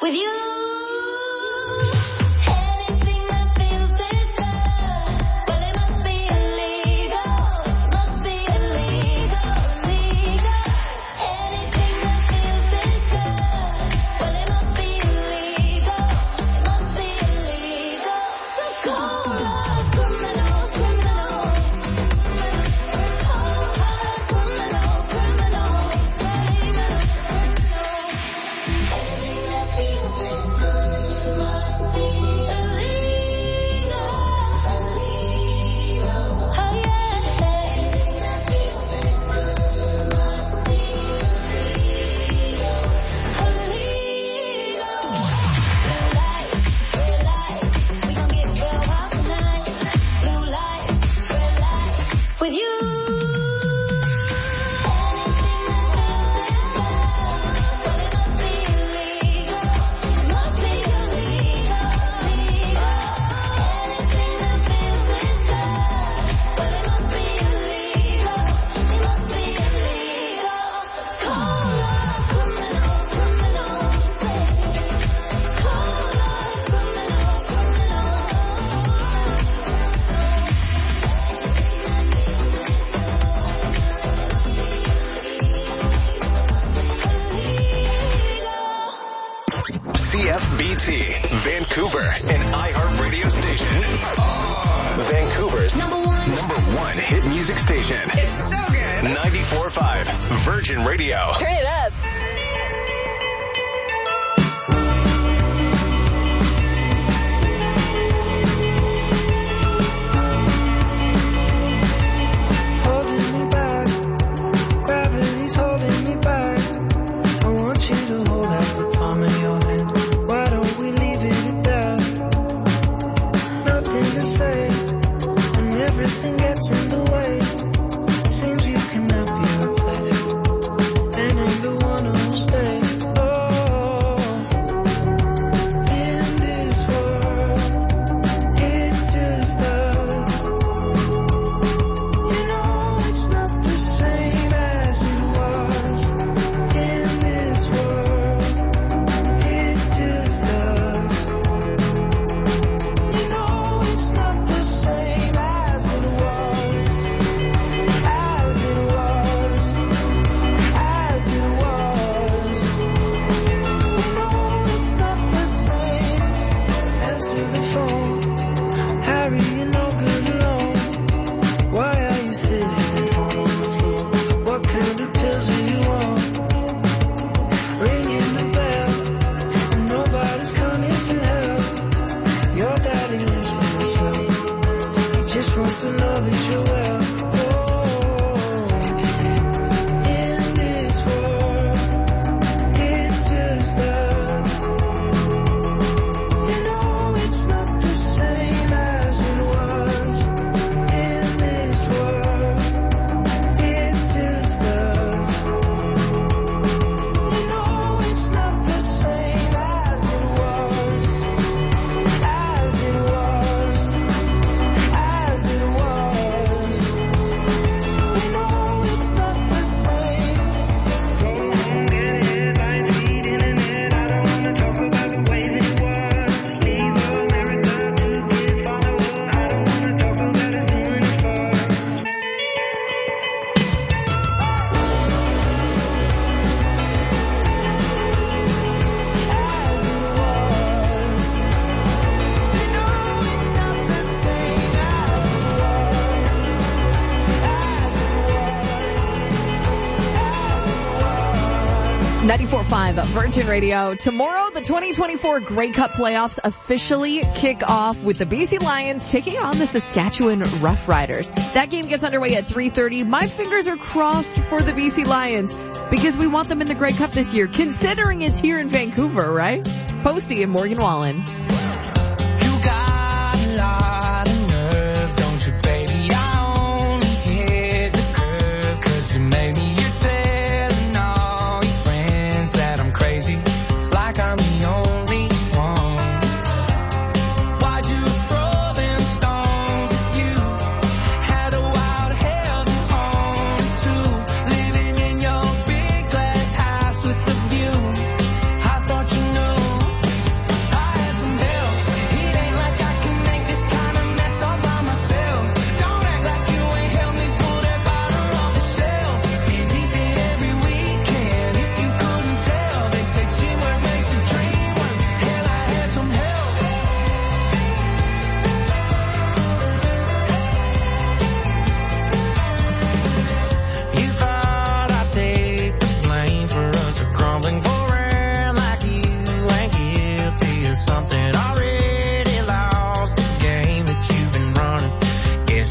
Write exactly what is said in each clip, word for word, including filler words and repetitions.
with you. Vancouver, an iHeartRadio station. Vancouver's number one, number one hit music station. It's so good. ninety-four point five Virgin Radio. Turn it up. Holding me back, gravity's holding me back. I want you to hold out the palm of your hand. Why don't we leave it at that? Nothing to say, and everything gets in the way. Seems you cannot be replaced, and I'm the one who'll stay. Oh, in this world, it's just us. You know it's not the same as it was. In this world, it's just us. You know it's not the same as it was. As it was. As it was. You know it's not the same. Answer the phone. Harry, you're no good alone. Why are you sitting at home on the floor? What kind of pills are you on? Ringing the bell, and nobody's coming to help. Your daddy lives by himself. He just wants to know that you're well. Oh, in this world, it's just us. You know it's not the same as it was. In this world, it's just us. You know it's not the same as it was. As it was. As it was. You know it's not the same. Go home, get headlines, feed internet. I don't wanna talk about the way that it was. Leave America to kids follow her. I don't wanna talk about us doing it first. As it was. You know it's not the same as it was. As it was. As it was. ninety-four point five Virgin Radio. Tomorrow, the twenty twenty-four Grey Cup playoffs officially kick off with the B C Lions taking on the Saskatchewan Roughriders. That game gets underway at three thirty. My fingers are crossed for the B C Lions because we want them in the Grey Cup this year, considering it's here in Vancouver, right? Posty and Morgan Wallen. You got a lot of nerve, don't you, baby? I only hit the curb 'cause you made me. You're telling all your friends that I'm crazy, like I'm the only one. Why'd you throw them stones at you? Had a wild hell to own to, living in your big glass house with the view. I thought you knew.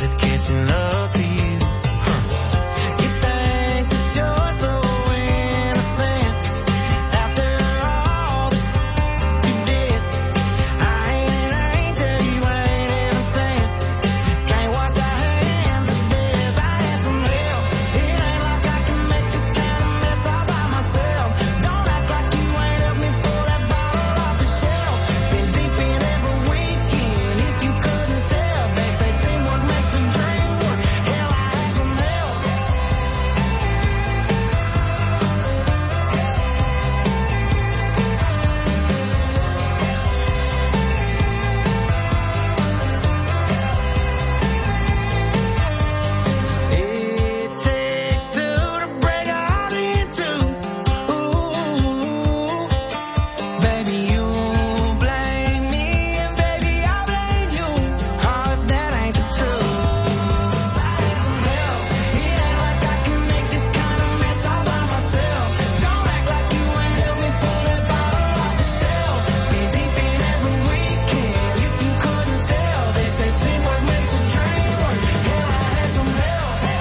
just catching up to you. Huh. You think that you're so innocent after all that you did. I ain't an angel, you ain't innocent. Can't wash our hands of this. I had some help. It ain't like I can make this kind of mess all by myself. Don't act like you ain't helped me pull that bottle off the shelf. Been deep in every weekend, if you couldn't tell. They say teamwork makes the dream work. Hell, I had some help. It takes two to break a heart in two. Ooh, baby, you blame me, and baby, I blame you. Oh, that ain't the truth. I had some help. It ain't like I can make this kind of mess all by myself. Don't act like you ain't helped me pull that bottle off the shelf. Been deep in every weekend, if you couldn't tell. They say teamwork makes a dream work. Hell, I had some help.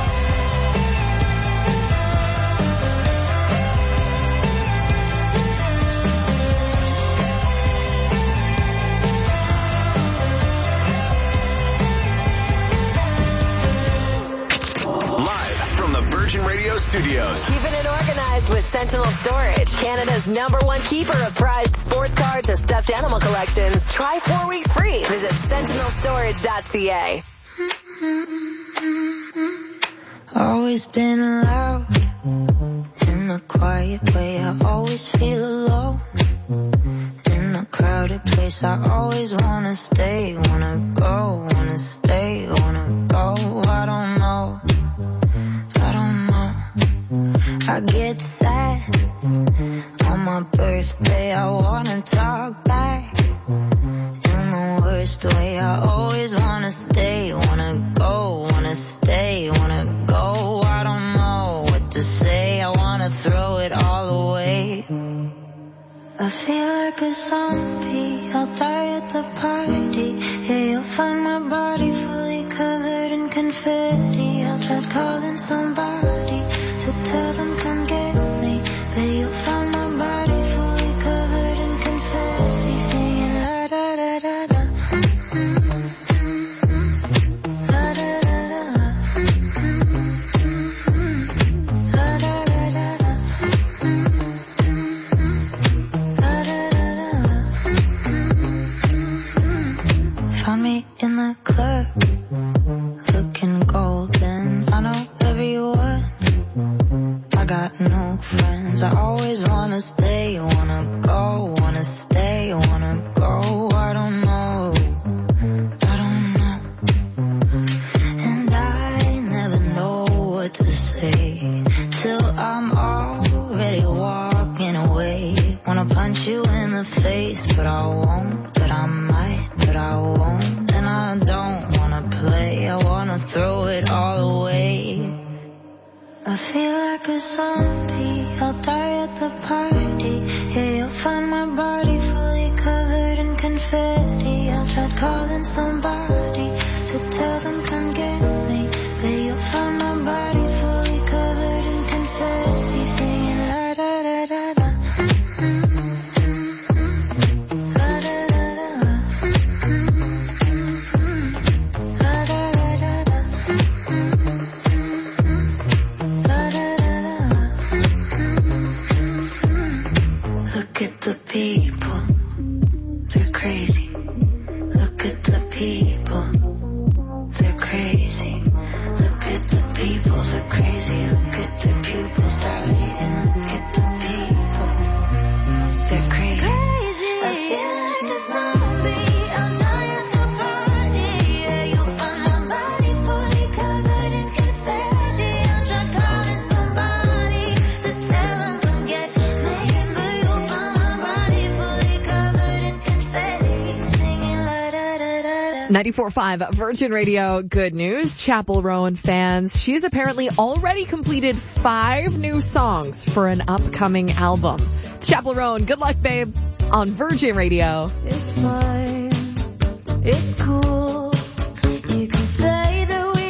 Live from the Virgin Radio Studios. Keeping it organized with Sentinel Storage, Canada's number one keeper of prized sports cards or stuffed animal collections. Try four weeks free. Visit sentinel storage dot c a. Always been loud in a quiet way. I always feel alone in a crowded place. I always wanna stay, wanna go, wanna stay, wanna go. I don't know, I don't know. I get sad on my birthday. I wanna talk back in the worst way. I always wanna stay, wanna go, wanna stay, wanna go. I don't know what to say. I wanna throw it all away. I feel like a zombie. I'll die at the party. Yeah, you'll find my body fully covered in confetti. I'll try calling somebody to tell them come get me, but you'll find my body fully covered in confetti, singing la da da da da. La da da da da. La da da da da. La da da da. Found me in the club, looking golden. I know everyone, I got no friends. I always wanna stay, wanna go, wanna stay, wanna go. I don't know, I don't know. And I never know what to say till I'm already walking away. Wanna punch you in the face, but I won't, but I might, but I won't. And I don't wanna play, I wanna throw it all away. I feel like a zombie, I'll die at the party. Yeah, you'll find my body fully covered in confetti. I'll try calling somebody to tell them come get me, but you'll find my body fully covered in confetti, singing la da da da da. La da da da da. La da da da da. La da da da. Look at the people, they're crazy. Look at the people, they're crazy. Look at the people, they're crazy. Look at the pupils dilating. Look at the people, they're crazy. I feel like a zombie, I'll die at the party. Yeah, you'll find my body fully covered in confetti. I'll try calling somebody to tell them come get me, but you'll find my body fully covered in confetti, singing la da da da da. ninety-four point five Virgin Radio. Good news, Chapel Rowan fans. She's apparently already completed five new songs for an upcoming album. Chapel Rowan, good luck, babe, on Virgin Radio. It's fine, it's cool. You can say that we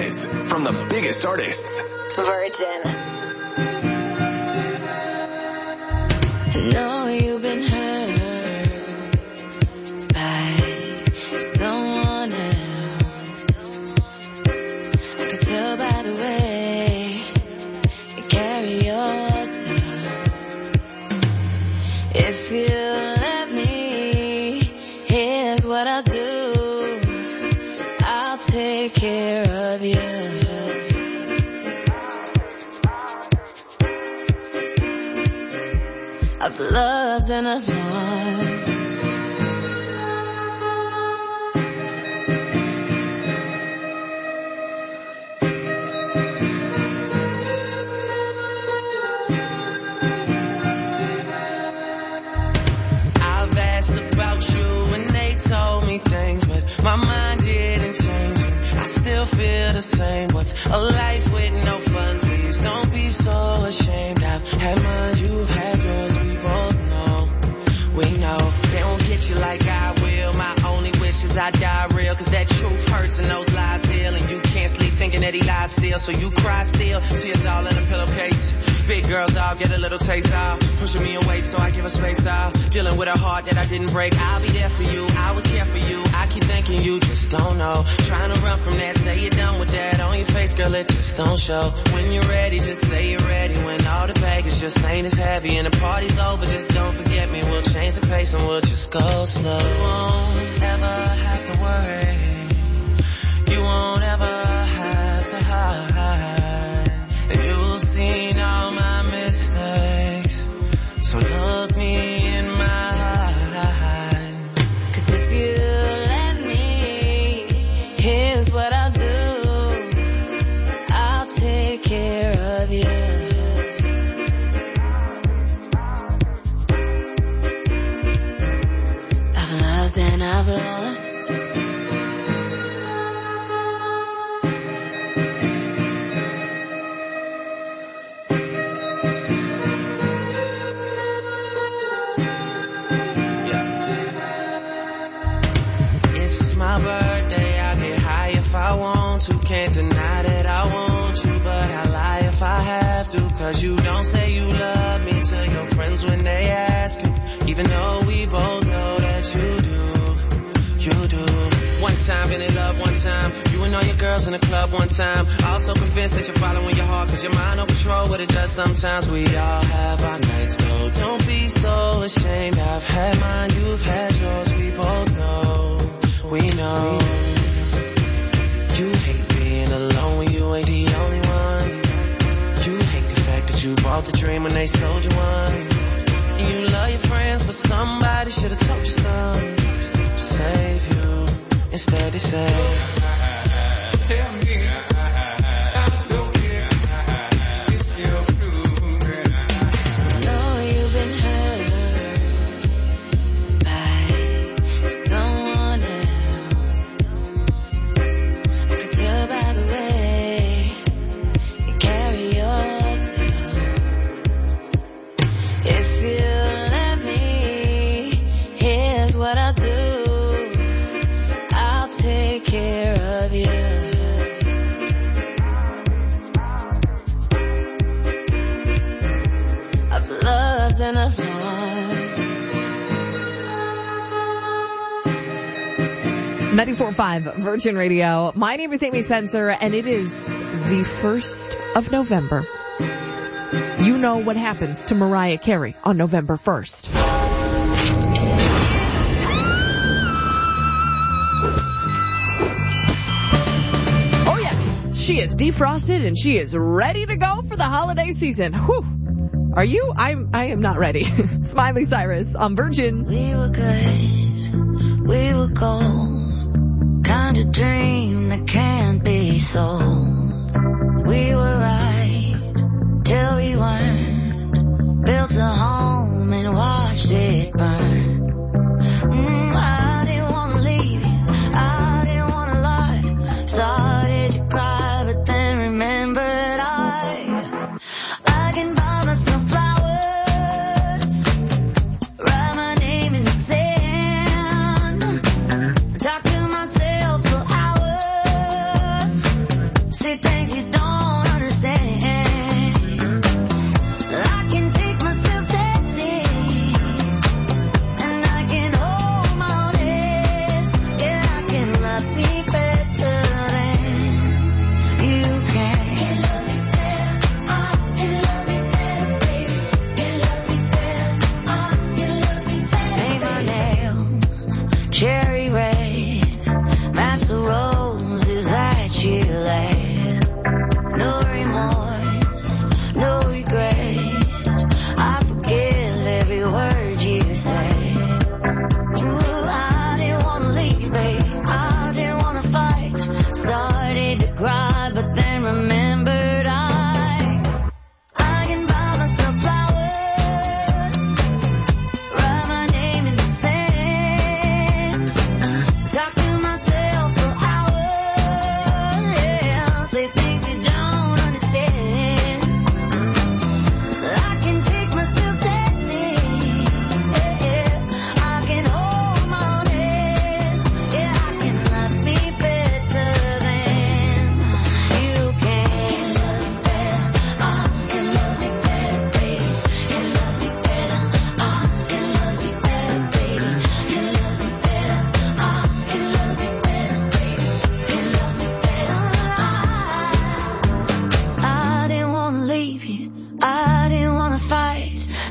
hits from the biggest artists. Virgin. Know you've been hurt by someone else. I could tell by the way you carry yourself. If you let me, here's what I'll do. I'll take care of you. I've loved and I've lost. I've asked about you and they told me things, but my mind didn't change. I still feel the same. What's a life with no fun? Please don't be so ashamed. I've had mine, you've had yours. We both know, we know they won't get you like I will. My only wish is I die real, cause that truth hurts and those lies heal. And you can't sleep thinking that he lies still, so you cry still. Tears all in a pillowcase. Big girls all get a little taste out, pushing me away so I give her space out. Dealing with a heart that I didn't break. I'll be there for you, I would care for you. I keep thinking you just don't know. Trying to run from that, say you're done with that. On your face, girl, it just don't show. When you're ready, just say you're ready. When all the baggage just ain't as heavy and the party's over, just don't forget me. We'll change the pace and we'll just go slow. You won't ever have to worry. You won't ever have to hide. And you've seen all my mistakes, so look me in my eyes. Cause if you let me, here's what I'll do. I'll take care of you. I've loved and I've lost. My birthday, I get high if I want to. Can't deny that I want you, but I lie if I have to. Cause you don't say you love me to your friends when they ask you, even though we both know that you do, you do. One time, been in love one time. You and all your girls in the club one time. Also convinced that you're following your heart, cause your mind don't control what it does sometimes. We all have our nights, though. Don't be so ashamed. I've had mine, you've had yours. We both know. We know you hate being alone when you ain't the only one. You hate the fact that you bought the dream when they sold you one. And you love your friends, but somebody should have told you something to save you. Instead they say, tell me. ninety-four point five Virgin Radio. My name is Amy Spencer, and it is the first of November. You know what happens to Mariah Carey on November first. Oh yes, she is defrosted and she is ready to go for the holiday season. Whew. Are you? I'm, I am not ready. Smiley Cyrus on Virgin. We were good, we were gold. Kind of dream that can't be sold. We were right till we weren't. Built a home and watched it burn. Mm, I didn't want to leave you, I didn't want to lie. Started to cry, but then remembered I I can buy myself flowers, write my name in the sand, talk to myself for hours.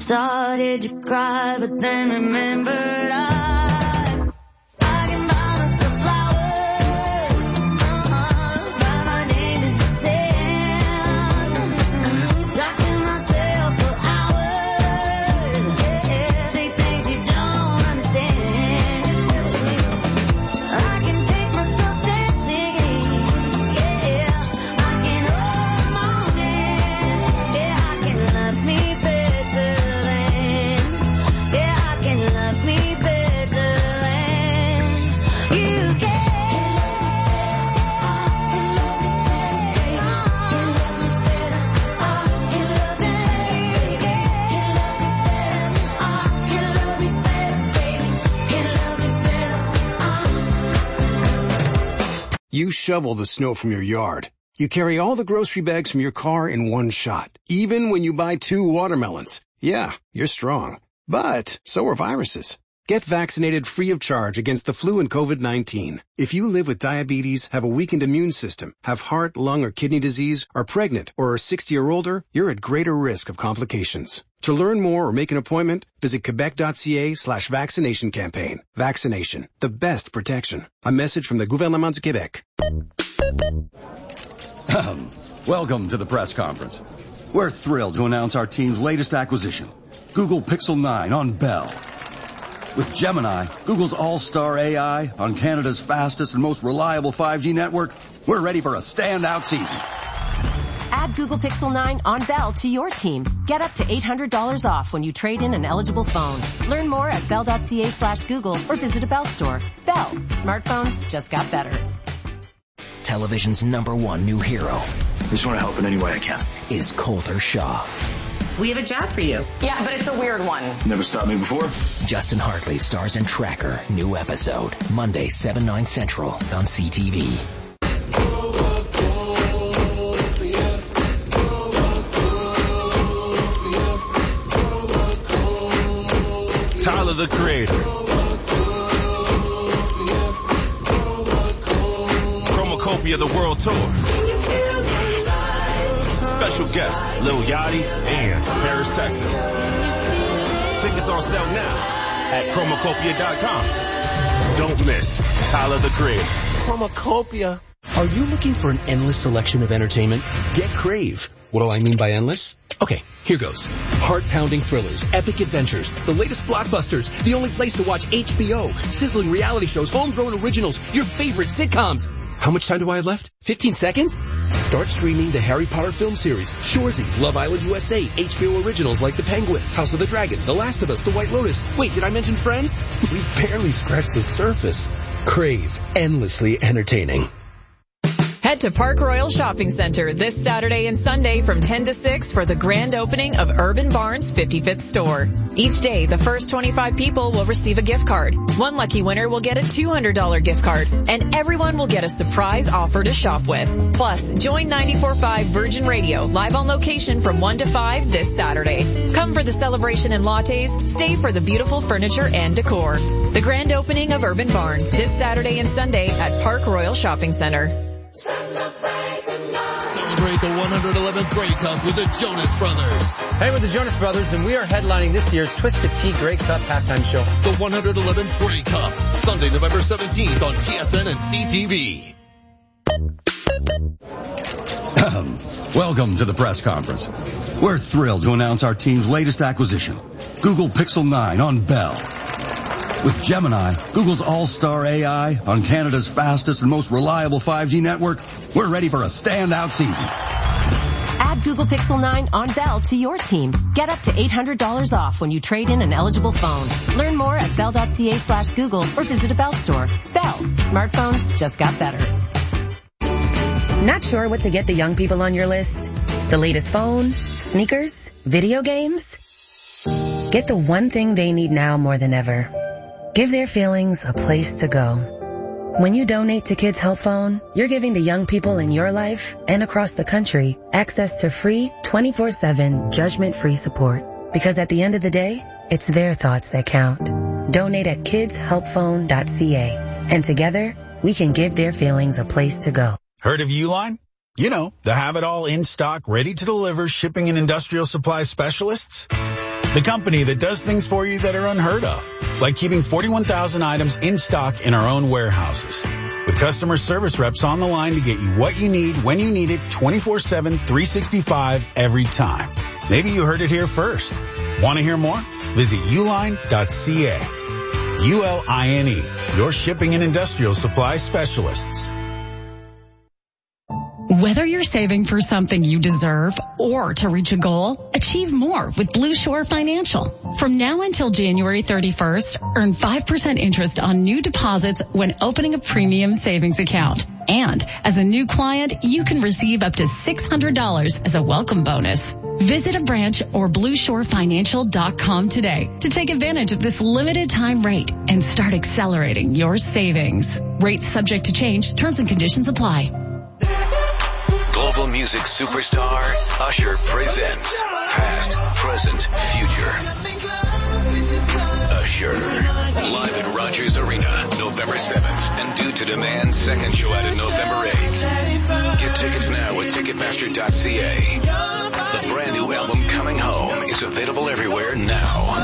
Started to cry, but then remembered I You shovel the snow from your yard. You carry all the grocery bags from your car in one shot, even when you buy two watermelons. Yeah, you're strong. But so are viruses. Get vaccinated free of charge against the flu and COVID nineteen. If you live with diabetes, have a weakened immune system, have heart, lung, or kidney disease, are pregnant, or are sixty or older, you're at greater risk of complications. To learn more or make an appointment, visit Quebec.ca slash vaccination campaign. Vaccination, the best protection. A message from the Gouvernement du Québec. Um, welcome to the press conference. We're thrilled to announce our team's latest acquisition, Google Pixel nine on Bell. With Gemini, Google's all-star A I, on Canada's fastest and most reliable five G network, we're ready for a standout season. Add Google Pixel nine on Bell to your team. Get up to eight hundred dollars off when you trade in an eligible phone. Learn more at bell.ca slash Google or visit a Bell store. Bell. Smartphones just got better. Television's number one new hero. I just want to help in any way I can. Is Colter Shaw. We have a job for you. Yeah, but it's a weird one. Never stopped me before. Justin Hartley stars in Tracker. New episode. Monday, seven, nine Central on C T V. Tyler, the Creator. Chromacopia, the World Tour. Special guests, Lil Yachty and Paris, Texas. Tickets on sale now at chromacopia dot com. Don't miss Tyler, the Creator. Chromacopia. Are you looking for an endless selection of entertainment? Get Crave. What do I mean by endless? Okay, here goes. Heart-pounding thrillers, epic adventures, the latest blockbusters, the only place to watch H B O, sizzling reality shows, homegrown originals, your favorite sitcoms. How much time do I have left? fifteen seconds? Start streaming the Harry Potter film series, Shoresy, Love Island U S A, H B O originals like The Penguin, House of the Dragon, The Last of Us, The White Lotus. Wait, did I mention Friends? We barely scratched the surface. Crave, endlessly entertaining. Head to Park Royal Shopping Center this Saturday and Sunday from ten to six for the grand opening of Urban Barn's fifty-fifth store. Each day, the first twenty-five people will receive a gift card. One lucky winner will get a two hundred dollars gift card, and everyone will get a surprise offer to shop with. Plus, join ninety-four point five Virgin Radio live on location from one to five this Saturday. Come for the celebration and lattes, stay for the beautiful furniture and decor. The grand opening of Urban Barn this Saturday and Sunday at Park Royal Shopping Center. Celebrate the one hundred eleventh Grey Cup with the Jonas Brothers. Hey, we're the Jonas Brothers, and we are headlining this year's Twisted Tea Grey Cup halftime show. The one hundred eleventh Grey Cup, Sunday, November seventeenth on T S N and C T V. Welcome to the press conference. We're thrilled to announce our team's latest acquisition, Google Pixel nine on Bell. With Gemini, Google's all-star A I, on Canada's fastest and most reliable five G network, we're ready for a standout season. Add Google Pixel nine on Bell to your team. Get up to eight hundred dollars off when you trade in an eligible phone. Learn more at bell.ca slash Google or visit a Bell store. Bell. Smartphones just got better. Not sure what to get the young people on your list? The latest phone, sneakers, video games? Get the one thing they need now more than ever. Give their feelings a place to go. When you donate to Kids Help Phone, you're giving the young people in your life and across the country access to free twenty-four seven judgment-free support. Because at the end of the day, it's their thoughts that count. Donate at kids help phone dot c a. And together, we can give their feelings a place to go. Heard of Uline? You know, the have-it-all in stock, ready to deliver shipping and industrial supply specialists. the company that does things for you that are unheard of, like keeping forty-one thousand items in stock in our own warehouses. With customer service reps on the line to get you what you need when you need it twenty-four seven, three sixty-five every time. Maybe you heard it here first. Want to hear more? Visit uline dot c a. U L I N E, your shipping and industrial supply specialists. Whether you're saving for something you deserve or to reach a goal, achieve more with Blue Shore Financial. From now until January thirty-first, earn five percent interest on new deposits when opening a premium savings account. And as a new client, you can receive up to six hundred dollars as a welcome bonus. Visit a branch or blue shore financial dot com today to take advantage of this limited time rate and start accelerating your savings. Rates subject to change. Terms and conditions apply. Global music superstar Usher presents Past, Present, Future. Usher, live at Rogers Arena, November seventh, and Due to Demand, second show out at November eighth. Get tickets now at ticketmaster dot c a. The brand new album Coming Home is available everywhere now.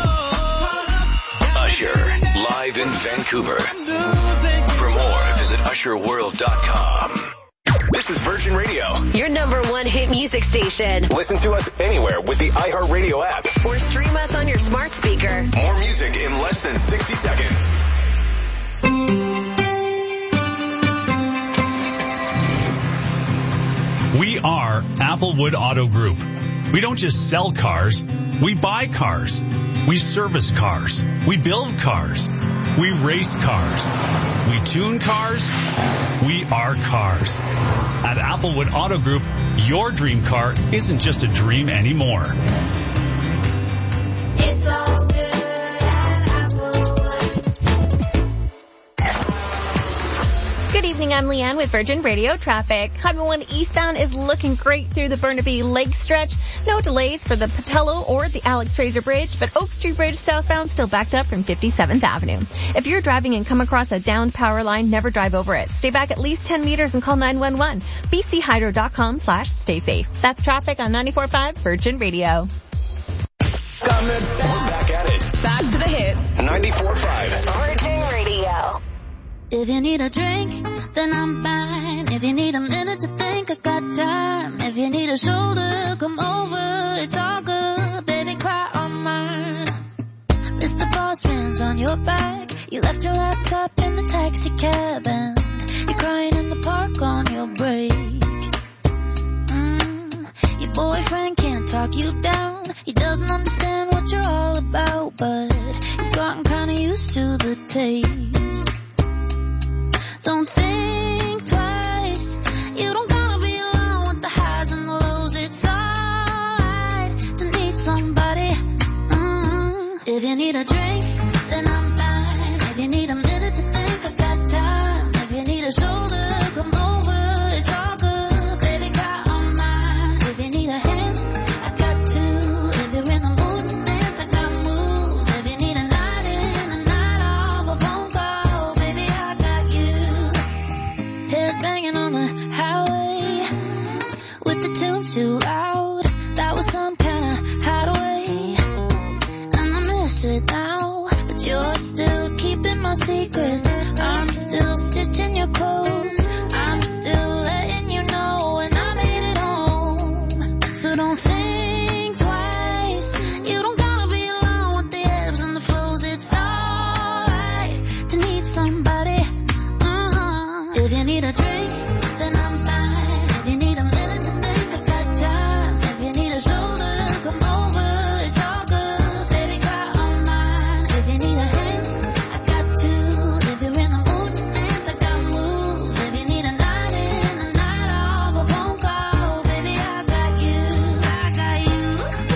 Usher, live in Vancouver. For more, visit usher world dot com. This is Virgin Radio. Your number one hit music station. Listen to us anywhere with the iHeartRadio app. Or stream us on your smart speaker. More music in less than sixty seconds. We are Applewood Auto Group. We don't just sell cars, we buy cars. We service cars. We build cars. We race cars. We tune cars. We are cars. At Applewood Auto Group, your dream car isn't just a dream anymore. It's all good at Applewood. Good evening, I'm Leanne with Virgin Radio Traffic. Highway one eastbound is looking great through the Burnaby Lake stretch. No delays for the Patello or the Alex Fraser Bridge, but Oak Street Bridge southbound still backed up from fifty-seventh Avenue. If you're driving and come across a downed power line, never drive over it. Stay back at least ten meters and call nine one one. b c hydro dot com slash stay safe. That's traffic on ninety-four point five Virgin Radio. We're back at it. Back to the hits. ninety-four point five Virgin Radio. If you need a drink, then I'm fine. If you need a minute to think, I got time. If you need a shoulder, come over. It's all good, baby, cry on mine. Mister Boss Man's on your back. You left your laptop in the taxi cab and you're crying in the park on your break. Mm, your boyfriend can't talk you down. He doesn't understand what you're all about, but you've gotten kinda used to the taste. Don't think twice. You don't gotta be alone with the highs and the lows. It's alright to need somebody. Mm-hmm. If you need a drink, then I'm fine. If you need a minute to think, I got time. If you need a shoulder, come over. It's all good, baby, cry on mine. If you need a hand, I got two. If you're in the mood to dance, I got moves. If you need a night in, a night off, a phone call, baby, I got you. Head banging on the highway with the tunes too loud. That was some kind of hideaway, and I miss it now. But you're still keeping my secrets. I'm still stitching your clothes. I'm still letting you know when I made it home. So don't think twice. You don't gotta be alone with the ebbs and the flows. It's alright to need somebody. If you need a drink, then I'm fine. If you need a minute to think, I got time. If you need a shoulder, come over. It's all good, baby, cry on mine. If you need a hand, I got two. If you're in the mood to dance, I got moves. If you need a night in, a night off, a phone call, baby, I got you. I got you.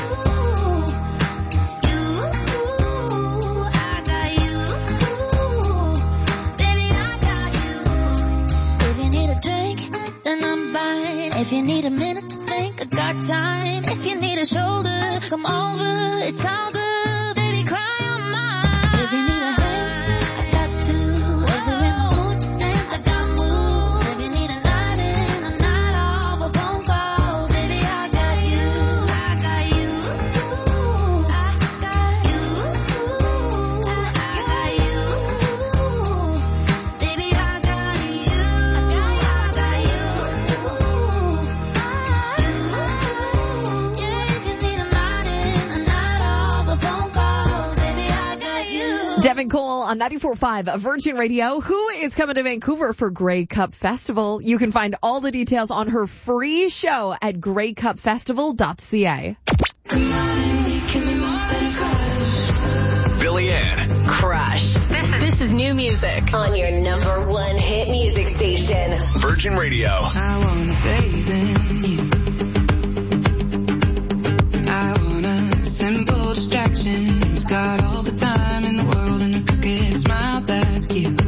You. I got you. Baby, I got you. If you need a drink, then I'm fine. If you need a minute to think, I got time. If you need a shoulder, come over. It's all good, baby, cry on mine. If you need a hand, I got two. If you're in the mood to dance, I got moves. If you need a night in, a night off, a phone call, baby, I got you. I got you. I Devin Cole on ninety-four point five Virgin Radio, who is coming to Vancouver for Grey Cup Festival. You can find all the details on her free show at grey cup festival dot c a. Billy Ann. Crush. This is, this is new music on your number one hit music station. Virgin Radio. I wanna bathe in you. I wanna simple distractions. Got all the time in the world and a crooked smile that's cute.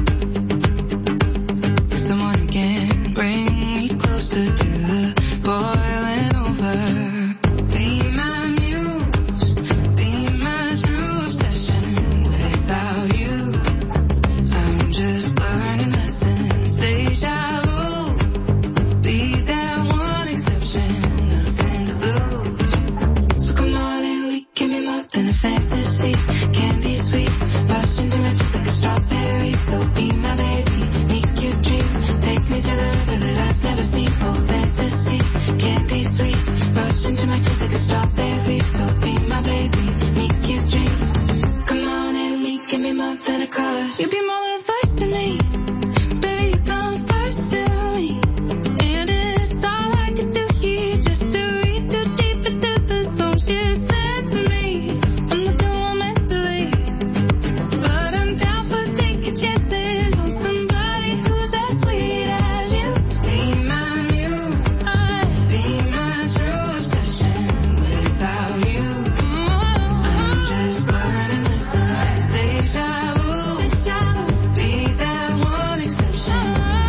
Someone who can bring me closer to the boiling over. Be my muse, be my true obsession. Without you, I'm just learning lessons. Deja vu, be that one exception. Nothing to lose. So come on and we give me more than a fantasy. Candy sweet, rush into my teeth like a strawberry. So be my baby, make you dream. Take me to the river that I've never seen. Oh, fantasy, candy sweet, rush into my teeth like a strawberry. So be my baby, make you dream. Come on and we give me more than a crush. You be more than first to me, baby, you come first to me. And it's all I can do here just to read too deep into the song she said to me. I'm not the one meant to leave, but I'm down for taking chances on somebody who's as sweet as you. Be my muse, be my true obsession. Without you, I'm just learning the signs. Deja vu, be that one exception.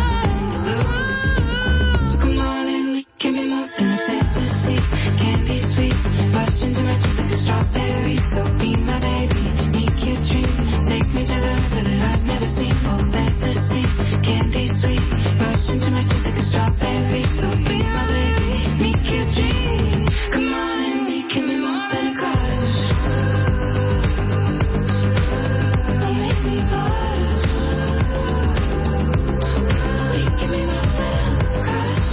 So come on and we give me more than a fantasy. Candy sweet, rush into my teeth like a strawberry. So be my baby, make you dream. Take me to the river that I've never seen. Oh, fantasy, candy sweet, rush into my teeth like a strawberry. So be my baby, make you dream. Come on and we give me more than a crush. Don't make me blush. Give me more than a crush.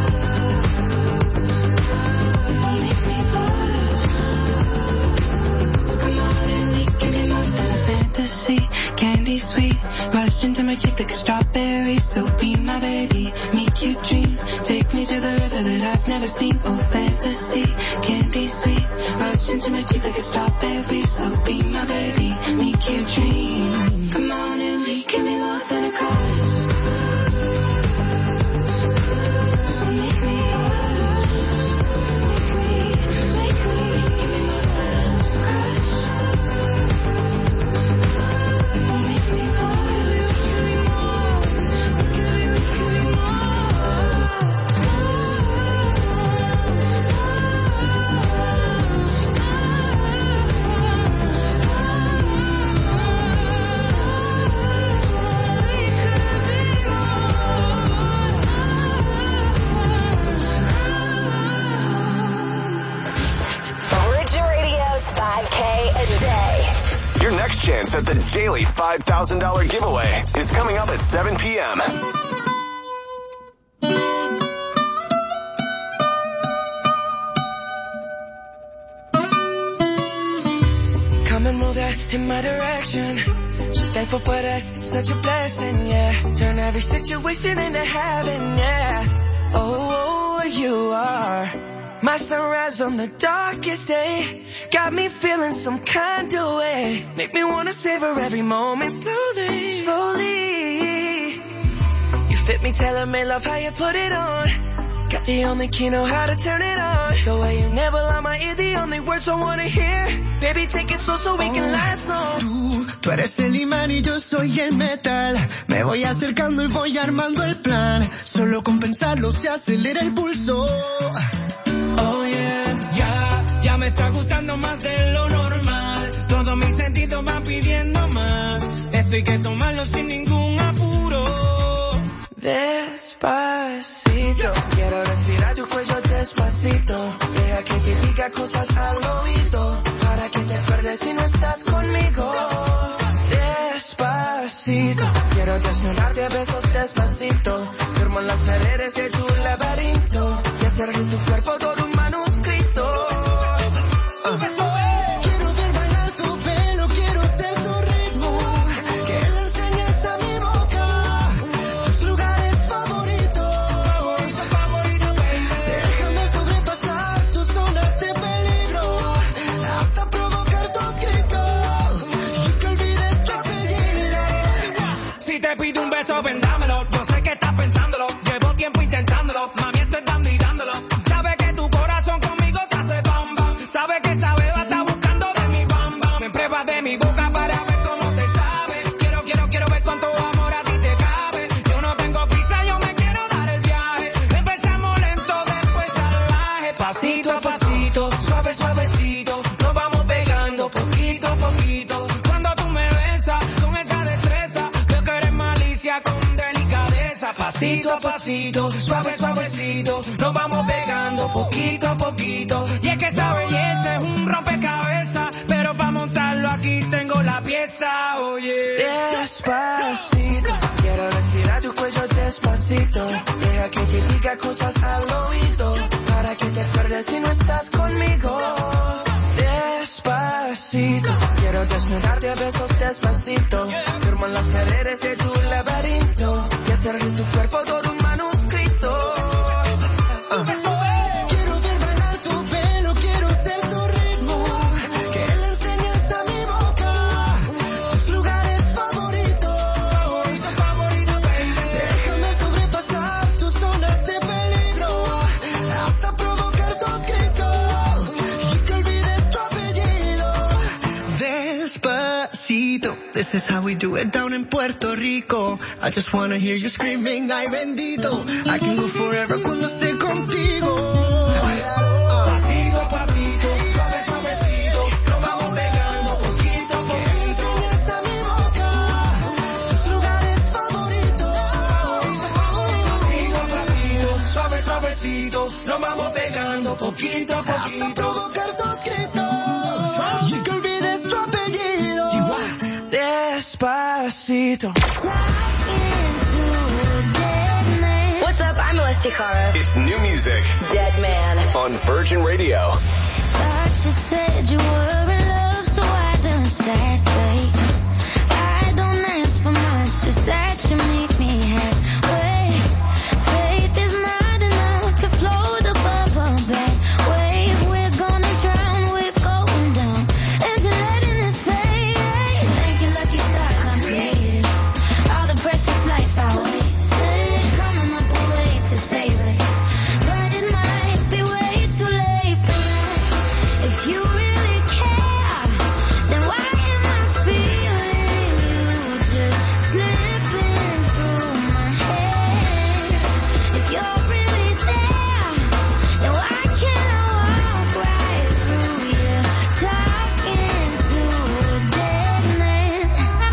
Don't make me blush. So come on and we give me more than a fantasy. Candy sweet, rushed into my cheek like a strawberry. So be my baby, make you dream. Take me to the river that I've never seen. Oh, fantasy, candy sweet, rushed into my cheek like a strawberry. So be my baby, make you dream. Come on and we give me more than a crush. So make me blush. Make me, make me, give me more than a crush. Don't make me blush. Give me more. Give me, give me Virgin Radio's five K a day. Your next chance at the daily five thousand dollars giveaway is coming up at seven p.m. Come and move that in my direction. So thankful for that, it's such a blessing, yeah. Turn every situation into heaven, yeah. Oh, you are my sunrise on the darkest day. Got me feeling some kind of way. Make me wanna savor every moment slowly, slowly. You fit me, tailor-made, love how you put it on. Got the only key, know how to turn it on. The way you never lie my ear, the only words I wanna hear. Baby, take it slow so we can last long. Tú, tú eres el imán y yo soy el metal. Me voy acercando y voy armando el plan. Solo con pensarlo se acelera el pulso. Oh yeah, ya, ya me está gustando más de lo normal. Todos mis sentidos van pidiendo más. Esto hay que tomarlo sin ningún apuro. Despacito, quiero respirar tu cuello despacito. Deja que te diga cosas al oído, para que te acuerdes si no estás conmigo. Despacito, quiero desnudarte a besos despacito. Firmo en las paredes de tu laberinto y hacer de tu cuerpo todo un manuscrito. Sube, sube. Quiero ver bailar tu pelo, quiero ser tu ritmo. te pide un beso, vendámelo. Yo sé que estás pensándolo, llevo tiempo intentándolo. Mami, estoy dando y dándolo. Sabe que tu corazón conmigo te hace bam bam. Sabe que esa beba está buscando de mi bam bam. Me prueba de mi boca para ver cómo te sabe. Quiero, quiero, quiero ver cuánto amor a ti te cabe. Yo no tengo prisa, yo me quiero dar el viaje. Empezamos lento, después salvaje. Pasito a pasito, suave, suavecito. Nos vamos pegando poquito a poquito. Cuando tú me besas con esa destreza, veo que eres malicia con delicadeza. Pasito a pasito, suave, suavecito. Nos vamos pegando poquito a poquito. Y es que esa belleza es un rompecabezas, pero para montarlo aquí tengo la pieza, oye. Despacito, quiero respirar tu cuello despacito. Deja que te diga cosas al oído, para que te acuerdes si no estás conmigo. Despacito, quiero desnudarte a besos despacito. Firmo en las paredes de tu laberinto y hacer de tu cuerpo todo un manuscrito. Uh. Quiero ver bailar tu pelo, quiero ser tu ritmo. Que le enseñes a mi boca tus lugares favoritos. Favorito, favorito, baby. Déjame sobrepasar tus zonas de peligro, hasta provocar tus gritos y que olvides tu apellido. Despacito, this is how we do it down in Puerto Rico. I just wanna hear you screaming, ay bendito. I can go forever cuando esté contigo. Pasito a pasito, suave, suavecito. Nos vamos pegando poquito a poquito. Que enseñes a mi boca tus lugares favoritos. Pasito a pasito, suave, suavecito. Nos vamos pegando poquito a poquito. Hasta provocar tus gritos y que olvides tu apellido. Despacito. What's up? I'm Melissa Cara. It's new music. Dead Man. On Virgin Radio. Thought you said you were in love, so I done sad face. I don't ask for much, just that you make me halfway. Faith is not enough to float above a bad wave. We're gonna drown, we're going down, and you're letting us fade. Thank you, lucky stars, I'm creative. All the precious life I wasted, coming up with ways to save it. But it might be way too late for that. If you really care, then why am I feeling you just slipping through my head? If you're really there, then why can't I walk right through you, talking to a dead man?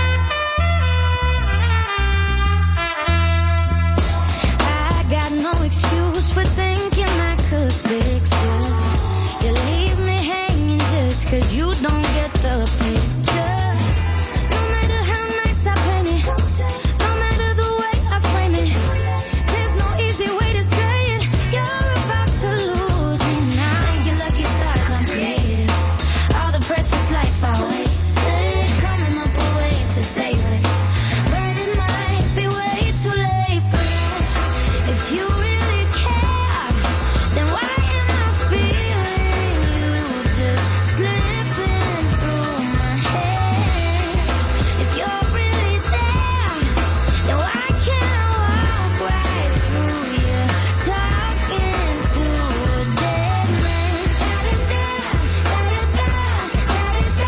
I got no excuse for thinking I could fix you. You leave me hanging just 'cause you don't get the picture. No matter how nice I paint it, no matter the way I frame it, there's no easy way to say it. You're about to lose me now. Thank you, lucky stars, I'm creative. All the precious life I wasted, coming up with ways to save it. But it might be way too late for that. If you really care, then why am I feeling you just slipping through my head? If you're really there, then why can't I walk right through you, talking to a dead man? Da-da-da, da-da-da, da-da-da,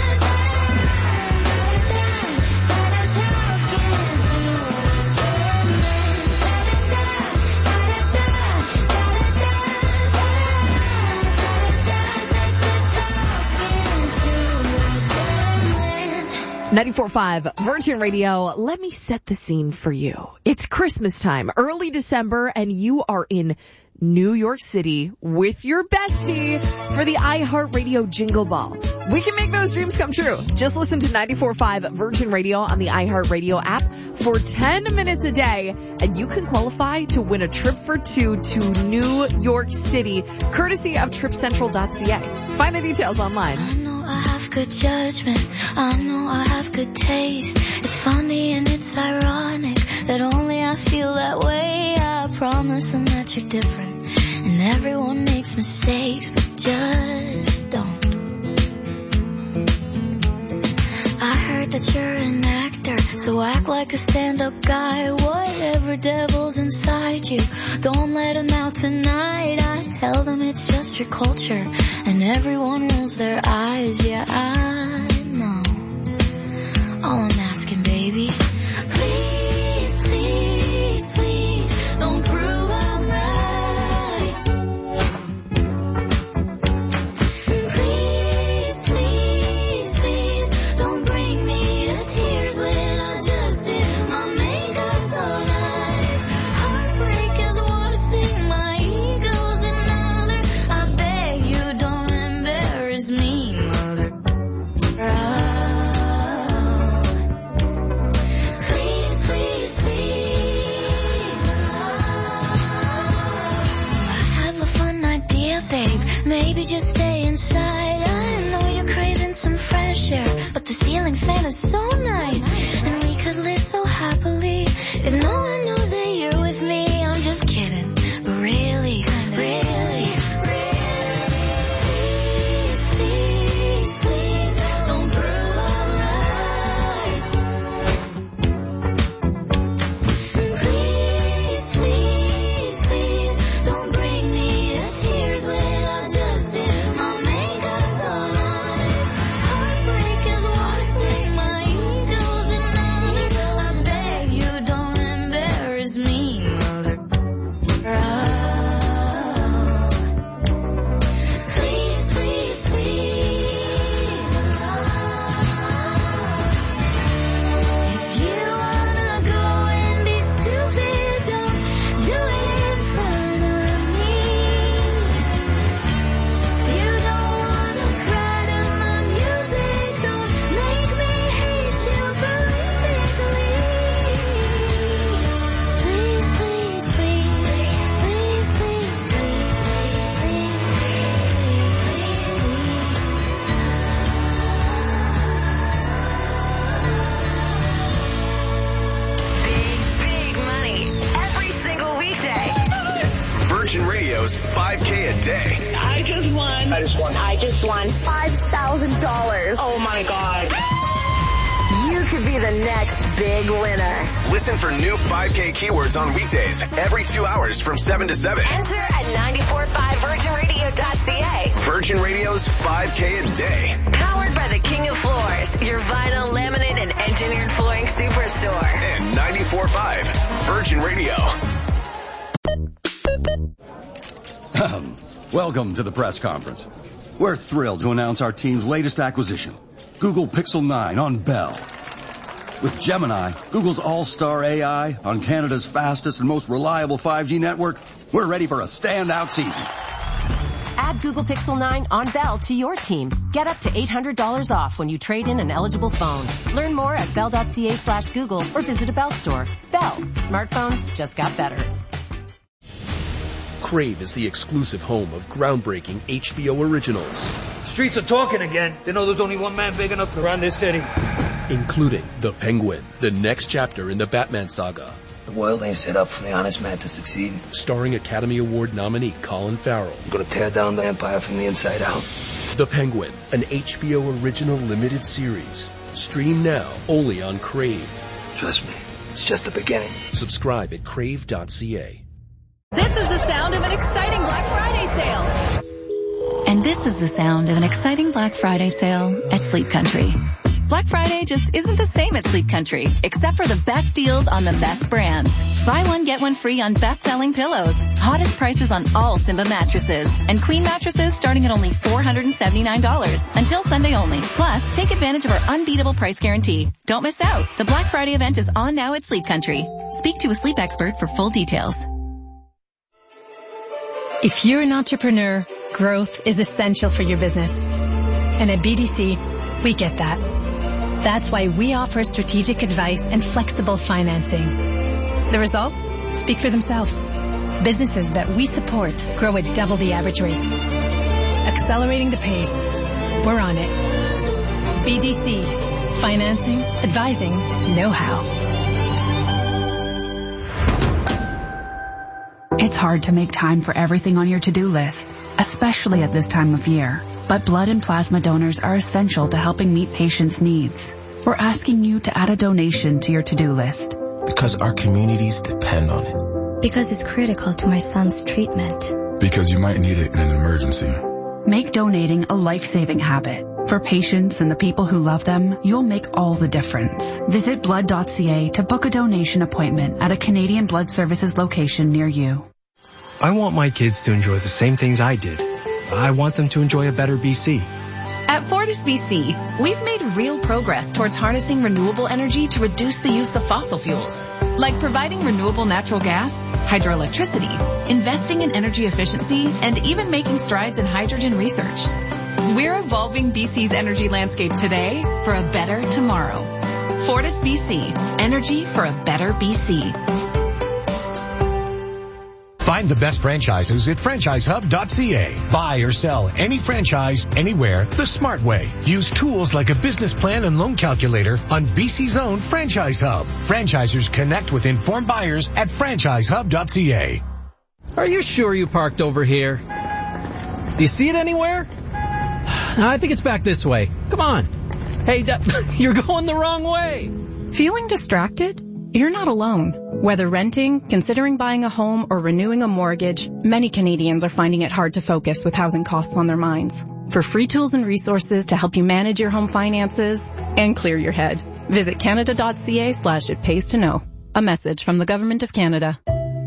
ninety-four point five Virgin Radio. Let me set the scene for you. It's Christmas time, early December, and you are in New York City with your bestie for the iHeartRadio Jingle Ball. We can make those dreams come true. Just listen to ninety-four point five Virgin Radio on the iHeartRadio app for ten minutes a day, and you can qualify to win a trip for two to New York City, courtesy of trip central dot c a. Find the details online. I know I have good judgment, I know I have good taste. It's funny and it's ironic that only I feel that way. I promise them that you're different, and everyone makes mistakes, but just don't. I heard that you're an actor, so I Act like a stand-up guy, whatever devil's inside you, don't let him out tonight. I tell them it's just your culture, and everyone rolls their eyes. Yeah, I know. All I'm asking, baby, please, please, please, don't prove I'm right. Please, please, please, don't bring me to tears when I just did my makeup so nice. Heartbreak is one thing, my ego's another. I beg you don't embarrass me, mother. Please, please, please. I have a fun idea, babe. Maybe just stay inside. I know you're craving some fresh air, but the ceiling fan is so nice, and we could live so happily if no one knows that you're with me. I'm just kidding, but really, really, please, please, please, don't prove I'm right. Please, please, please, don't bring me to tears when I just did my makeup so nice. Heartbreak is one thing, my ego's another. I beg you don't embarrass me, mother. Please, please, please. If you wanna go and be stupid, don't do it in front of me. If you don't wanna cry to my music, don't make me hate you politically. Please, please, please, please, please, please, please, Big, big money every single weekday. Virgin Radio's five K a day. I just won. I just won. I just won five thousand dollars. Oh my God. You could be the next big winner. Listen for new five K keywords on weekdays every two hours from seven to seven. Enter at nine four five virgin radio dot c a. Virgin Radio's five K a day. Powered by the King of Floors, your vinyl, laminate, and engineered flooring superstore. And ninety-four point five Virgin Radio. Welcome to the press conference. We're thrilled to announce our team's latest acquisition, Google Pixel nine on Bell. With Gemini, Google's all-star A I on Canada's fastest and most reliable five G network, we're ready for a standout season. Add Google Pixel nine on Bell to your team. Get up to eight hundred dollars off when you trade in an eligible phone. Learn more at bell.ca slash Google or visit a Bell store. Bell. Smartphones just got better. Crave is the exclusive home of groundbreaking H B O originals. Streets are talking again. They know there's only one man big enough to run this city. Including The Penguin, the next chapter in the Batman saga. The world ain't set up for the honest man to succeed. Starring Academy Award nominee Colin Farrell. I'm gonna tear down the empire from the inside out. The Penguin, an H B O original limited series. Stream now, only on Crave. Trust me, it's just the beginning. Subscribe at crave dot c a. This is the sound of an exciting Black Friday sale. And this is the sound of an exciting Black Friday sale at Sleep Country. Black Friday just isn't the same at Sleep Country, except for the best deals on the best brands. Buy one, get one free on best-selling pillows, hottest prices on all Simba mattresses, and queen mattresses starting at only four hundred seventy-nine dollars until Sunday only. Plus, take advantage of our unbeatable price guarantee. Don't miss out. The Black Friday event is on now at Sleep Country. Speak to a sleep expert for full details. If you're an entrepreneur, growth is essential for your business. And at B D C, we get that. That's why we offer strategic advice and flexible financing. The results speak for themselves. Businesses that we support grow at double the average rate. Accelerating the pace. We're on it. B D C. Financing, advising, know-how. It's hard to make time for everything on your to-do list, especially at this time of year. But blood and plasma donors are essential to helping meet patients' needs. We're asking you to add a donation to your to-do list. Because our communities depend on it. Because it's critical to my son's treatment. Because you might need it in an emergency. Make donating a life-saving habit. For patients and the people who love them, you'll make all the difference. Visit blood dot c a to book a donation appointment at a Canadian Blood Services location near you. I want my kids to enjoy the same things I did. I want them to enjoy a better B C. At Fortis B C, we've made real progress towards harnessing renewable energy to reduce the use of fossil fuels, like providing renewable natural gas, hydroelectricity, investing in energy efficiency, and even making strides in hydrogen research. We're evolving B C's energy landscape today for a better tomorrow. Fortis B C, energy for a better B C. Find the best franchises at franchise hub dot c a. Buy or sell any franchise, anywhere, the smart way. Use tools like a business plan and loan calculator on B C's own Franchise Hub. Franchisers connect with informed buyers at franchise hub dot c a. Are you sure you parked over here? Do you see it anywhere? I think it's back this way. Come on. Hey, you're going the wrong way. Feeling distracted? You're not alone. Whether renting, considering buying a home, or renewing a mortgage, many Canadians are finding it hard to focus with housing costs on their minds. For free tools and resources to help you manage your home finances and clear your head, visit canada dot c a slash it pays to know. A message from the Government of Canada.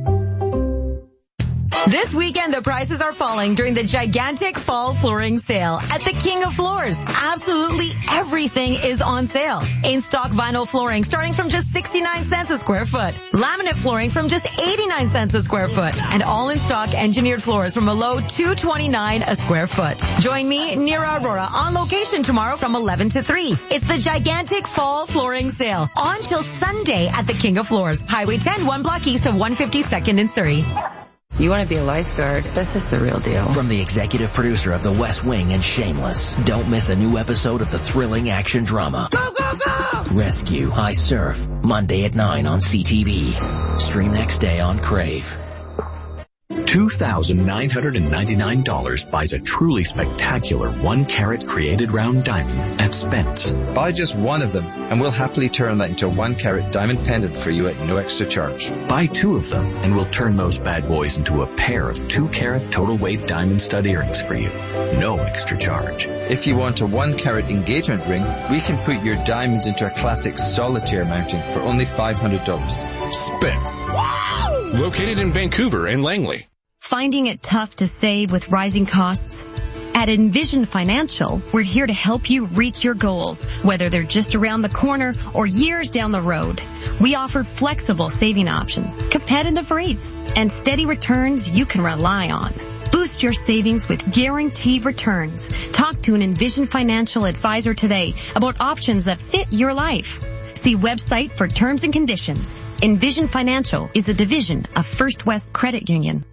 This weekend, the prices are falling during the gigantic fall flooring sale at the King of Floors. Absolutely everything is on sale. In-stock vinyl flooring starting from just sixty-nine cents a square foot. Laminate flooring from just eighty-nine cents a square foot. And all in-stock engineered floors from a low two twenty-nine a square foot. Join me, Nira Aurora, on location tomorrow from eleven to three. It's the gigantic fall flooring sale on till Sunday at the King of Floors. Highway ten, one block east of one fifty-second in Surrey. You want to be a lifeguard? This is the real deal. From the executive producer of The West Wing and Shameless, don't miss a new episode of the thrilling action drama. Go, go, go! Rescue, I Surf, Monday at nine on C T V. Stream next day on Crave. two thousand nine hundred ninety-nine dollars buys a truly spectacular one-carat created round diamond at Spence. Buy just one of them, and we'll happily turn that into a one-carat diamond pendant for you at no extra charge. Buy two of them, and we'll turn those bad boys into a pair of two-carat total weight diamond stud earrings for you. No extra charge. If you want a one-carat engagement ring, we can put your diamond into a classic solitaire mounting for only five hundred dollars. Spence. Wow! Located in Vancouver and Langley. Finding it tough to save with rising costs? At Envision Financial, we're here to help you reach your goals, whether they're just around the corner or years down the road. We offer flexible saving options, competitive rates, and steady returns you can rely on. Boost your savings with guaranteed returns. Talk to an Envision Financial advisor today about options that fit your life. See website for terms and conditions. Envision Financial is a division of First West Credit Union.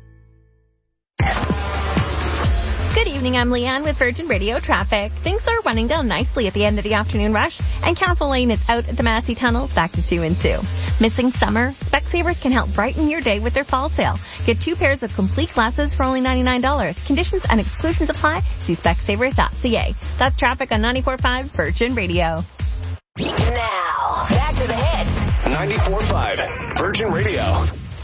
Good evening, I'm Leanne with Virgin Radio Traffic. Things are running down nicely at the end of the afternoon rush, and Council Lane is out at the Massey Tunnel, back to two and two. Missing summer? Specsavers can help brighten your day with their fall sale. Get two pairs of complete glasses for only ninety-nine dollars. Conditions and exclusions apply. See specsavers dot c a. That's traffic on ninety-four point five Virgin Radio. Now, back to the hits. ninety-four point five Virgin Radio.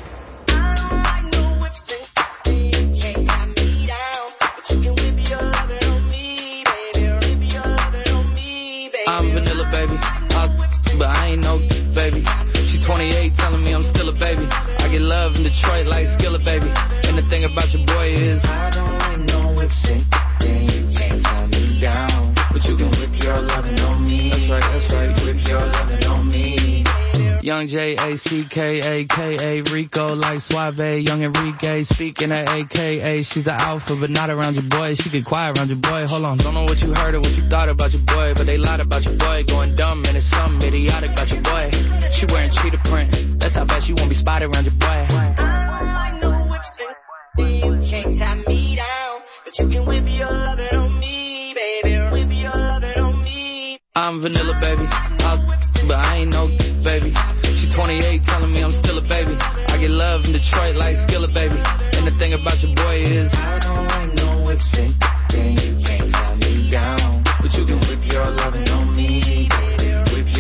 I'm vanilla, baby, I, but I ain't no baby. She twenty-eight telling me I'm still a baby. I get love in Detroit like Skillet, baby. And the thing about your boy is I don't like no lipstick, then you can't turn me down. But you can whip your lovin' on me. That's right, that's right, whip your lovin' on me. Young J A C K A K A Rico like Suave, young Enrique speaking at A K A. She's an alpha but not around your boy. She get quiet around your boy. Hold on, don't know what you heard or what you thought about your boy, but they lied about your boy. Going dumb and it's something idiotic about your boy. She wearing cheetah print. That's how bad she won't be spotted around your boy. I don't like no whipsing. You can't tie me down, but you can whip your lovin' on me, baby. Whip your lovin' on me. I'm vanilla, baby, I, but I ain't no baby. She twenty-eight telling me I'm still a baby. I get love in Detroit like Skillet, baby. And the thing about your boy is I don't like no whipsing. Then you can't tie me down, but you can whip your lovin' on me, baby. Whip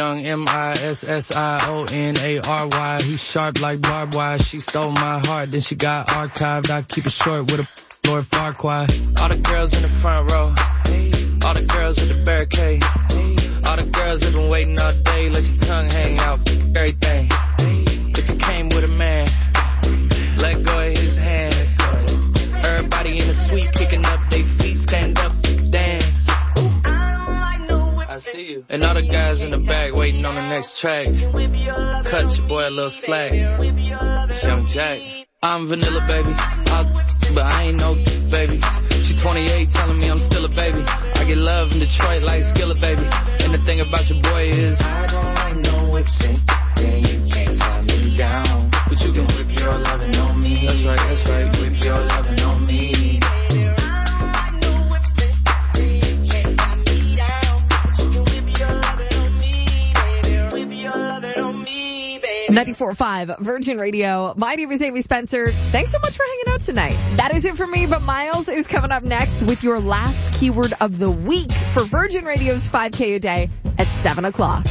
young, M I S S I O N A R Y. He's sharp like barbed wire. She stole my heart, then she got archived. I keep it short with a Lord Farquaad. All the girls in the front row. All the girls at the barricade. All the girls have been waiting all day. Let your tongue hang out. Everything. If you came with a man, let go of his hand. Everybody in the suite kicking up their feet. Stand up, dance. I see you. And all the guys in the back waiting on the next track. Cut your boy a little slack. It's Young Jack. I'm vanilla, baby. I'll, but I ain't no baby. She twenty-eight telling me I'm still a baby. I get love in Detroit like Skillet, baby. And the thing about your boy is I don't like no whips and then you can't tie me down. But you can whip your lovin' on me. That's right, that's right. Whip your lovin' on me. ninety-four point five Virgin Radio. My name is Amy Spencer. Thanks so much for hanging out tonight. That is it for me, but Miles is coming up next with your last keyword of the week for Virgin Radio's five K a day at seven o'clock.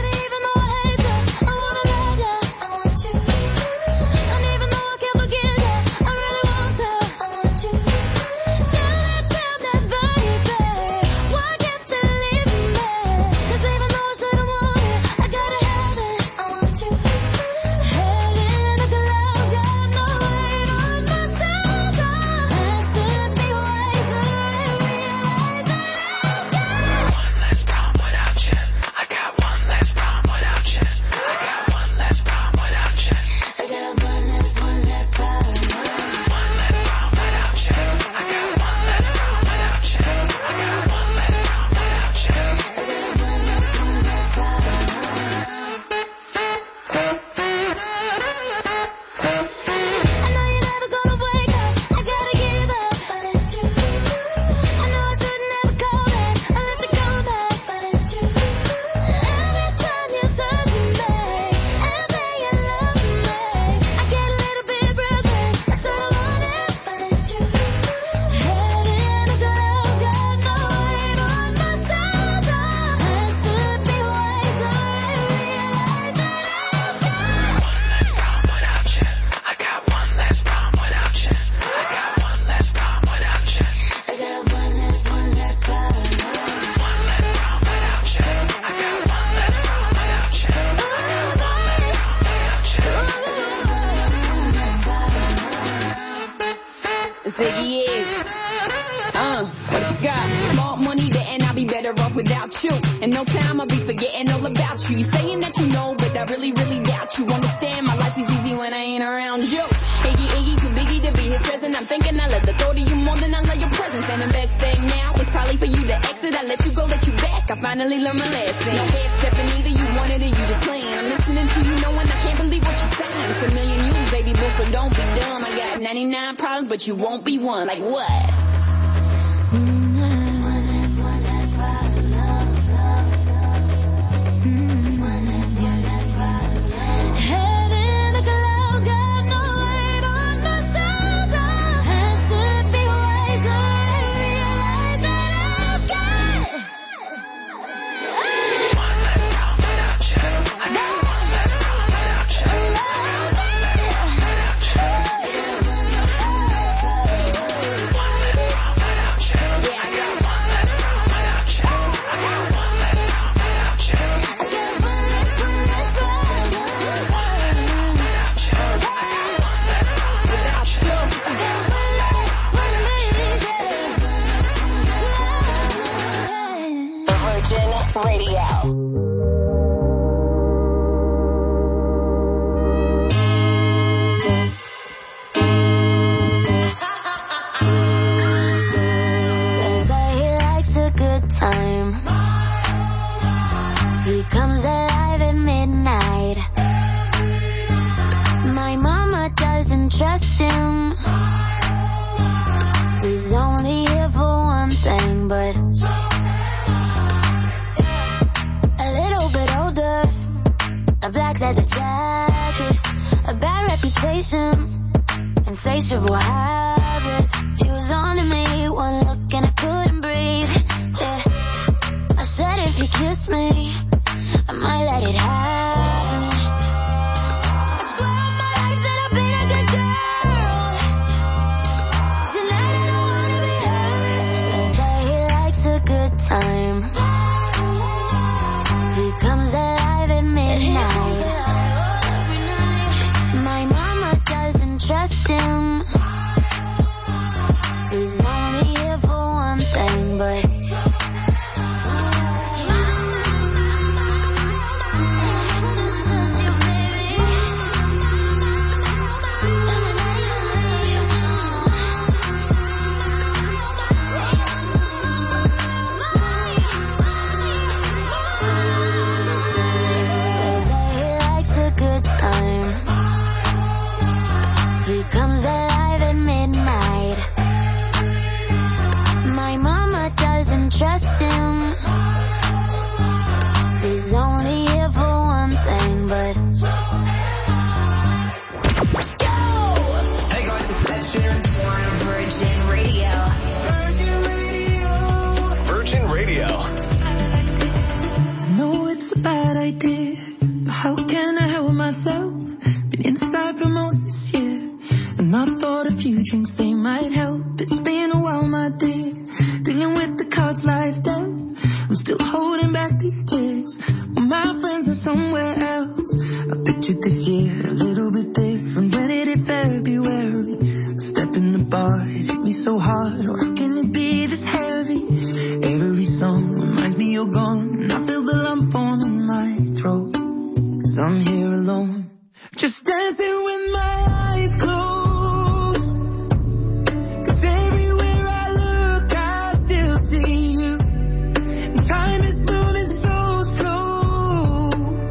Finally learned my lesson. No head stepping either, you wanted it, you just playing. I'm listening to you knowing I can't believe what you're saying. It's a million you, baby boy, so don't be dumb. I got ninety-nine problems, but you won't be one. Like what? Insatiable habits. He was on to me, one look and I couldn't breathe. Yeah. I said if you kiss me, I might let inside for most this year. And I thought a few drinks, they might help. It's been a while, my dear, dealing with the cards life dealt. I'm still holding back these tears, well, my friends are somewhere else. I pictured this year a little bit different when it hit February. A step in the bar, it hit me so hard, or how can it be this heavy? Every song reminds me you're gone, and I feel the lump form in my throat. Cause I'm here alone, just dancing with my eyes closed. Cause everywhere I look, I still see you. And time is moving so slow,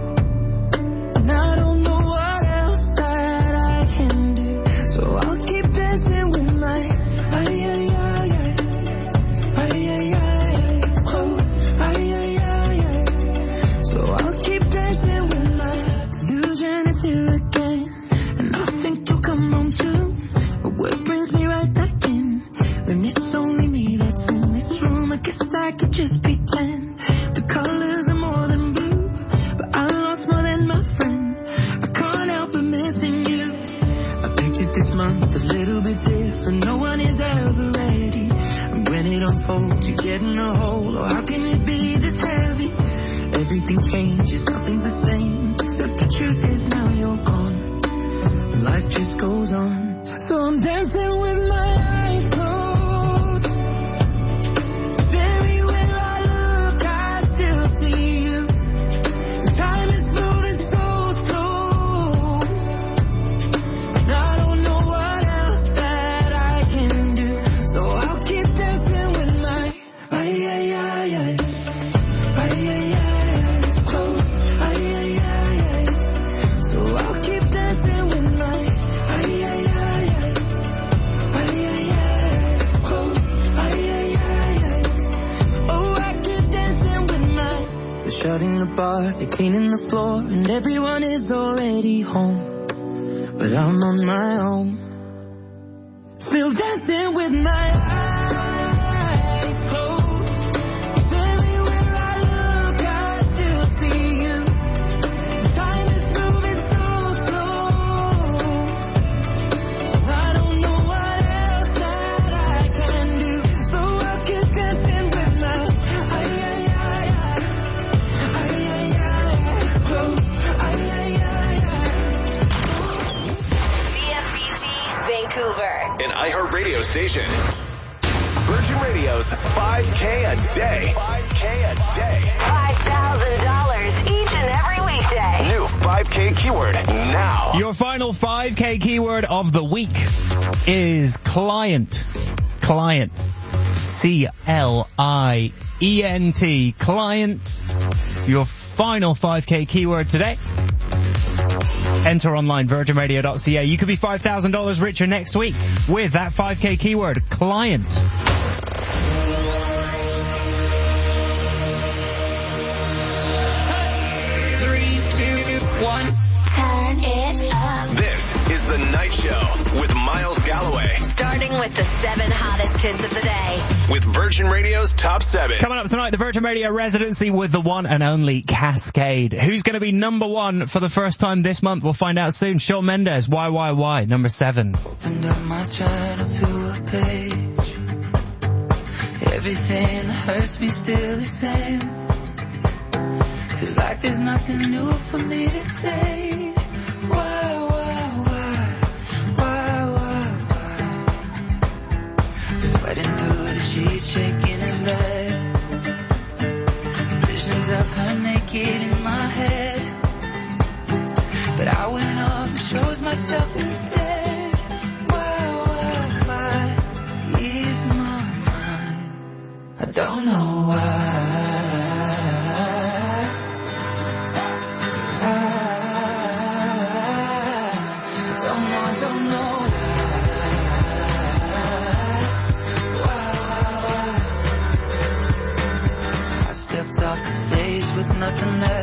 and I don't know what else that I can do. So I'll keep dancing with my ay ay ay ay ay ay ay oh ay ay ay ay. So I'll keep dancing with my delusion is here again, and I think you'll come home too. But what brings me right back in when it's only me that's in this room? I guess I could just pretend the colors are more than blue, but I lost more than my friend. I can't help but missing you. I pictured this month a little bit different. No one is ever ready, and when it unfolds, you get in a hole. Oh, how can it be this heavy? Everything changes, nothing's the same, except the truth is now you're gone. Life just goes on, so I'm dancing with my eyes closed. 'Cause everywhere I look, I still see you. Time is moving so slow, and I don't know what else that I can do. So I'll keep dancing with my ay ay ay ay ay ay ay oh ay ay ay ay. So I'll keep dancing with my ay ay ay ay ay ay ay oh ay ay ay ay. Oh, I keep dancing with my. They're shutting the bar, they're cleaning the floor, and everyone is already home, but I'm on my own, still dancing with my eyes closed. 'Cause everywhere I look, I still see you. Time is moving so slow, I don't know what else that I can do. So I'll keep dancing with my ay ay ay ay ay ay ay closed ay ay ay ay. D F B T Vancouver. An iHeartRadio station. Virgin Radio's five K a day. five K a day. five thousand dollars each and every weekday. New five K keyword now. Your final five K keyword of the week is client. Client. C L I E N T. Client. Your final five K keyword today. Enter online, virgin radio dot c a. You could be five thousand dollars richer next week with that five K keyword, client. Three, two, one. Turn it up. This is The Night Show with Miles Galloway. Starting with the seven hottest hits of the day. With Virgin Radio's Top seven. Coming up tonight, the Virgin Radio residency with the one and only Cascade. Who's going to be number one for the first time this month? We'll find out soon. Shawn Mendes, Y Y Y, number seven. Opened up my journal to a page. Everything that hurts me still the same. Feels like there's nothing new for me to say. Why, why, why, why, why, why? Sweating through the sheets, shaking in bed. Visions of her naked in my head. But I went off and chose myself instead. Why, why, why is my mind? I don't know why. Nothing left.